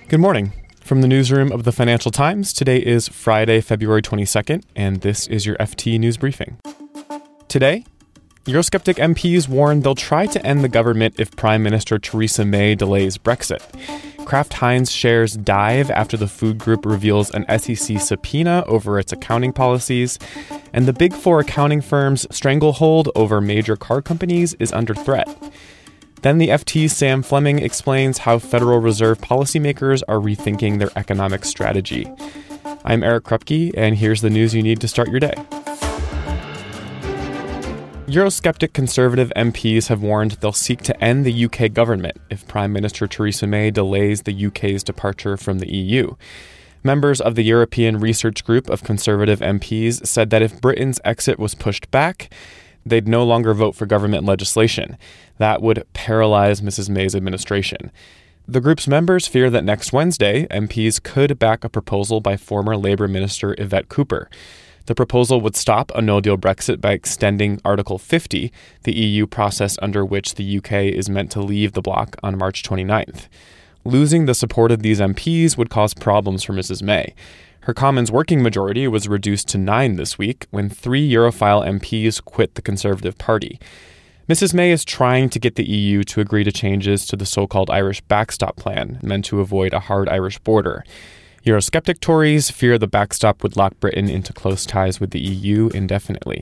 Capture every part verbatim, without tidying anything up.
Good morning. From the newsroom of the Financial Times, today is Friday, February twenty-second, and this is your F T News Briefing. Today, Eurosceptic M Ps warn they'll try to end the government if Prime Minister Theresa May delays Brexit. Kraft Heinz shares dive after the food group reveals an S E C subpoena over its accounting policies, and the big four accounting firms' stranglehold over major car companies is under threat. Then the F T's Sam Fleming explains how Federal Reserve policymakers are rethinking their economic strategy. I'm Eric Krupke, and here's the news you need to start your day. Eurosceptic Conservative M Ps have warned they'll seek to end the U K government if Prime Minister Theresa May delays the U K's departure from the E U. Members of the European Research Group of Conservative M Ps said that if Britain's exit was pushed back, they'd no longer vote for government legislation. That would paralyze Missus May's administration. The group's members fear that next Wednesday, M Ps could back a proposal by former Labour Minister Yvette Cooper. The proposal would stop a no-deal Brexit by extending Article fifty, the E U process under which the U K is meant to leave the bloc on March twenty-ninth. Losing the support of these M Ps would cause problems for Missus May. Her Commons working majority was reduced to nine this week when three Europhile M Ps quit the Conservative Party. Missus May is trying to get the E U to agree to changes to the so-called Irish backstop plan, meant to avoid a hard Irish border. Eurosceptic Tories fear the backstop would lock Britain into close ties with the E U indefinitely.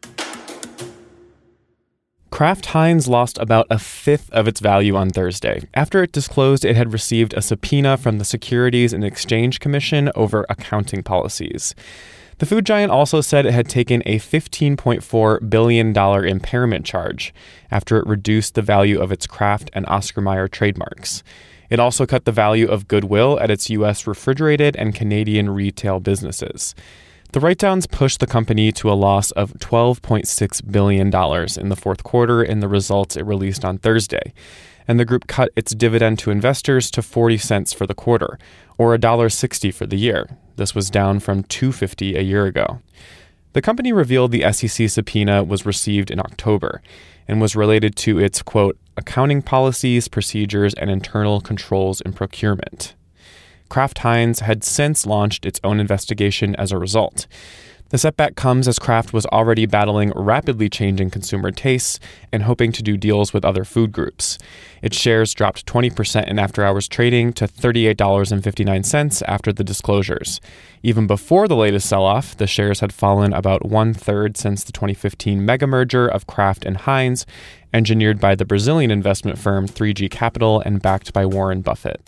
Kraft Heinz lost about a fifth of its value on Thursday after it disclosed it had received a subpoena from the Securities and Exchange Commission over accounting policies. The food giant also said it had taken a fifteen point four billion dollars impairment charge after it reduced the value of its Kraft and Oscar Mayer trademarks. It also cut the value of goodwill at its U S refrigerated and Canadian retail businesses. The write-downs pushed the company to a loss of twelve point six billion dollars in the fourth quarter in the results it released on Thursday, and the group cut its dividend to investors to forty cents for the quarter, or one dollar sixty for the year. This was down from two dollars fifty a year ago. The company revealed the S E C subpoena was received in October and was related to its, quote, accounting policies, procedures, and internal controls in procurement. Kraft Heinz had since launched its own investigation as a result. The setback comes as Kraft was already battling rapidly changing consumer tastes and hoping to do deals with other food groups. Its shares dropped twenty percent in after-hours trading to thirty-eight dollars and fifty-nine cents after the disclosures. Even before the latest sell-off, the shares had fallen about one-third since the twenty fifteen mega-merger of Kraft and Heinz, engineered by the Brazilian investment firm three G Capital and backed by Warren Buffett.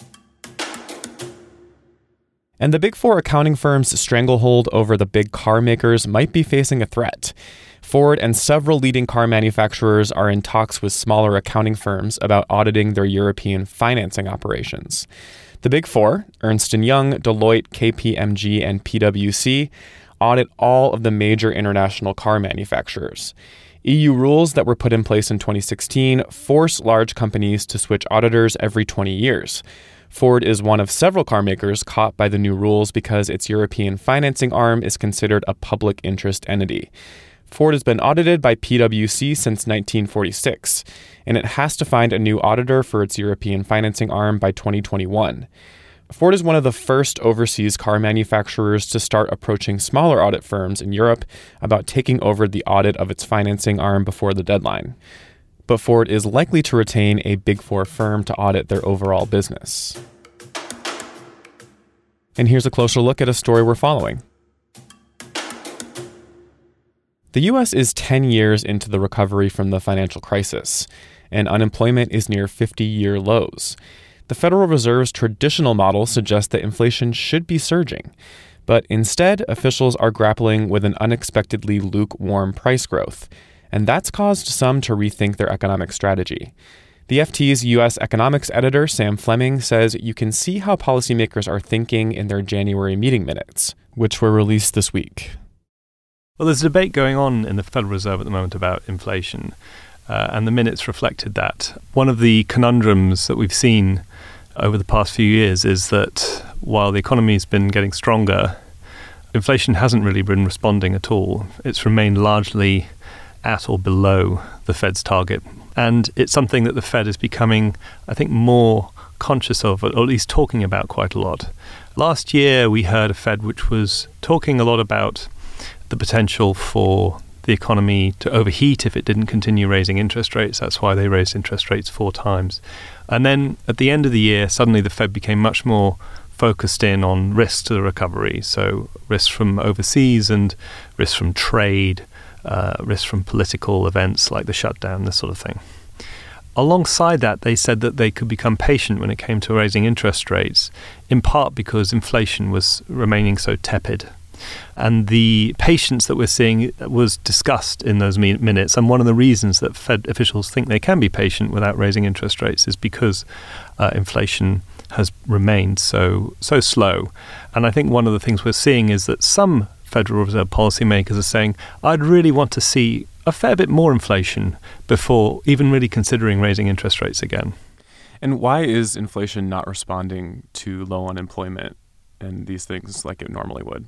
And the big four accounting firms' stranglehold over the big car makers might be facing a threat. Ford and several leading car manufacturers are in talks with smaller accounting firms about auditing their European financing operations. The big four, Ernst and Young, Deloitte, K P M G, and P W C, audit all of the major international car manufacturers. E U rules that were put in place in twenty sixteen force large companies to switch auditors every twenty years. Ford is one of several car makers caught by the new rules because its European financing arm is considered a public interest entity. Ford has been audited by P W C since nineteen forty-six, and it has to find a new auditor for its European financing arm by twenty twenty-one. Ford is one of the first overseas car manufacturers to start approaching smaller audit firms in Europe about taking over the audit of its financing arm before the deadline. But Ford is likely to retain a Big Four firm to audit their overall business. And here's a closer look at a story we're following. The U S is ten years into the recovery from the financial crisis, and unemployment is near fifty-year lows. The Federal Reserve's traditional model suggests that inflation should be surging, but instead, officials are grappling with an unexpectedly lukewarm price growth, and that's caused some to rethink their economic strategy. The F T's U S economics editor, Sam Fleming, says you can see how policymakers are thinking in their January meeting minutes, which were released this week. Well, there's a debate going on in the Federal Reserve at the moment about inflation, uh, and the minutes reflected that. One of the conundrums that we've seen over the past few years is that while the economy's been getting stronger, inflation hasn't really been responding at all. It's remained largely at or below the Fed's target. And it's something that the Fed is becoming, I think, more conscious of, or at least talking about quite a lot. Last year, we heard a Fed which was talking a lot about the potential for the economy to overheat if it didn't continue raising interest rates. That's why they raised interest rates four times. And then at the end of the year, suddenly the Fed became much more focused in on risks to the recovery. So risks from overseas and risks from trade, uh, risks from political events like the shutdown, this sort of thing. Alongside that, they said that they could become patient when it came to raising interest rates, in part because inflation was remaining so tepid. And the patience that we're seeing was discussed in those minutes. And one of the reasons that Fed officials think they can be patient without raising interest rates is because uh, inflation has remained so so slow. And I think one of the things we're seeing is that some Federal Reserve policymakers are saying, I'd really want to see a fair bit more inflation before even really considering raising interest rates again. And why is inflation not responding to low unemployment and these things like it normally would?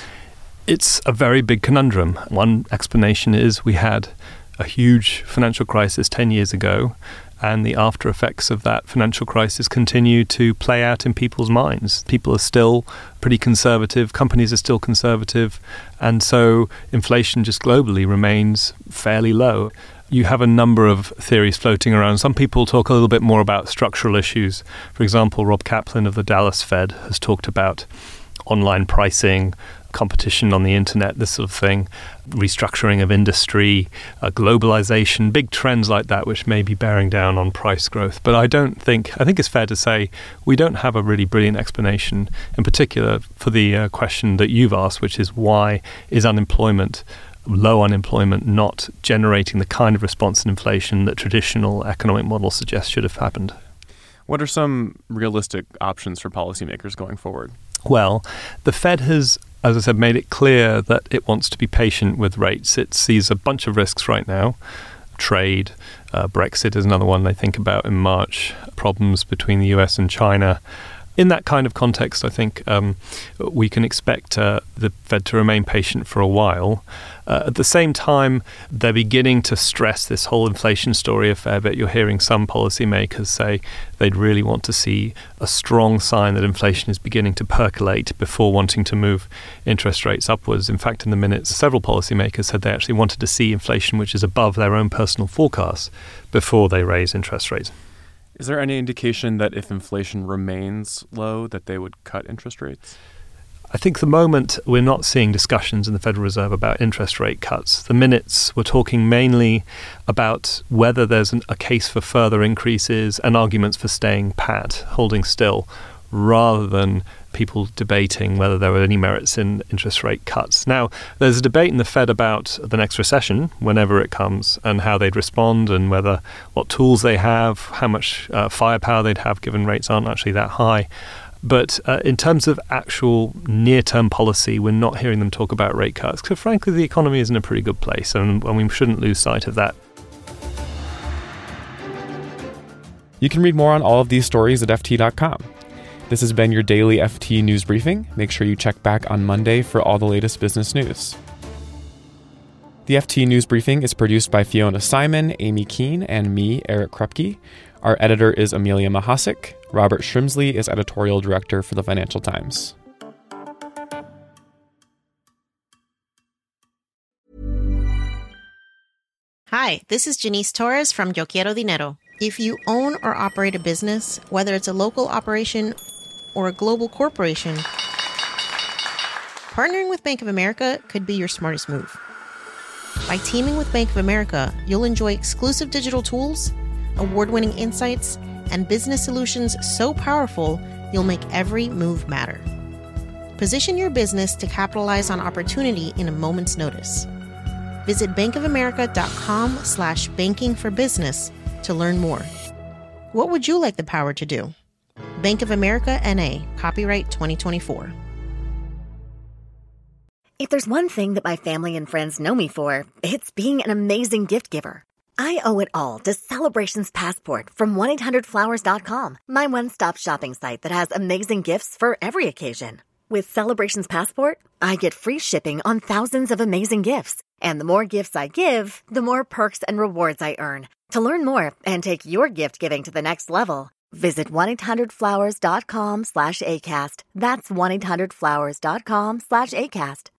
It's a very big conundrum. One explanation is we had a huge financial crisis ten years ago, and the after effects of that financial crisis continue to play out in people's minds. People are still pretty conservative, companies are still conservative, and so inflation just globally remains fairly low. You have a number of theories floating around. Some people talk a little bit more about structural issues. For example, Rob Kaplan of the Dallas Fed has talked about online pricing, competition on the internet, this sort of thing, restructuring of industry, uh, globalization, big trends like that which may be bearing down on price growth. But I don't think, I think it's fair to say we don't have a really brilliant explanation, in particular for the uh, question that you've asked, which is why is unemployment, low unemployment, not generating the kind of response in inflation that traditional economic models suggest should have happened. What are some realistic options for policymakers going forward? Well, the Fed has, as I said, made it clear that it wants to be patient with rates. It sees a bunch of risks right now. Trade, uh, Brexit is another one they think about in March, problems between the U S and China. In that kind of context, I think um, we can expect uh, the Fed to remain patient for a while. Uh, at the same time, they're beginning to stress this whole inflation story a fair bit. You're hearing some policymakers say they'd really want to see a strong sign that inflation is beginning to percolate before wanting to move interest rates upwards. In fact, in the minutes, several policymakers said they actually wanted to see inflation which is above their own personal forecasts before they raise interest rates. Is there any indication that if inflation remains low, that they would cut interest rates? I think the moment we're not seeing discussions in the Federal Reserve about interest rate cuts. The minutes were talking mainly about whether there's an, a case for further increases and arguments for staying pat, holding still, rather than people debating whether there were any merits in interest rate cuts. Now, there's a debate in the Fed about the next recession, whenever it comes, and how they'd respond and whether what tools they have, how much uh, firepower they'd have given rates aren't actually that high. But uh, in terms of actual near-term policy, we're not hearing them talk about rate cuts because, frankly, the economy is in a pretty good place, and, and we shouldn't lose sight of that. You can read more on all of these stories at F T dot com. This has been your daily F T News Briefing. Make sure you check back on Monday for all the latest business news. The F T News Briefing is produced by Fiona Simon, Amy Keene, and me, Eric Krupke. Our editor is Amelia Mahasik. Robert Shrimsley is editorial director for the Financial Times. Hi, this is Janice Torres from Yo Quiero Dinero. If you own or operate a business, whether it's a local operation or a global corporation, partnering with Bank of America could be your smartest move. By teaming with Bank of America, you'll enjoy exclusive digital tools, award-winning insights, and business solutions so powerful, you'll make every move matter. Position your business to capitalize on opportunity in a moment's notice. Visit bankofamerica.com slash banking for business to learn more. What would you like the power to do? Bank of America N A, copyright twenty twenty-four. If there's one thing that my family and friends know me for, it's being an amazing gift giver. I owe it all to Celebrations Passport from one eight hundred flowers dot com, my one-stop shopping site that has amazing gifts for every occasion. With Celebrations Passport, I get free shipping on thousands of amazing gifts. And the more gifts I give, the more perks and rewards I earn. To learn more and take your gift giving to the next level, Visit one eight hundred flowers dot com slash ACAST. That's one eight hundred flowers dot com slash ACAST.